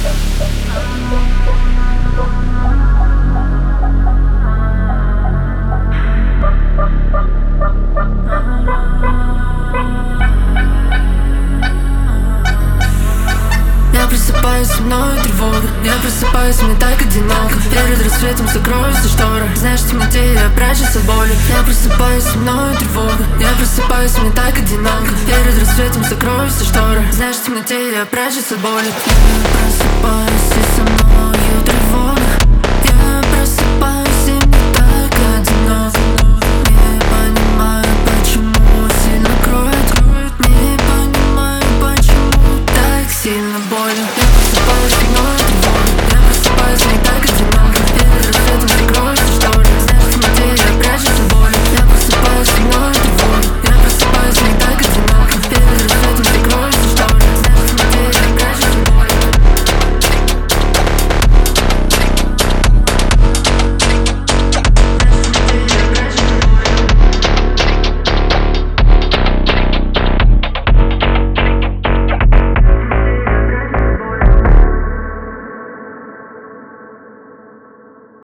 Я просыпаюсь, со мной тревога. Я просыпаюсь, мне так одиноко. Перед рассветом закрою все шторы. Знаешь, в темноте я прячусь от боли. Я просыпаюсь, со мной тревога. Я просыпаюсь, мне так одиноко. Перед рассветом закрою все шторы. Знаешь, в темноте я прячусь от боли. Я просыпаюсь, и со мною тревога.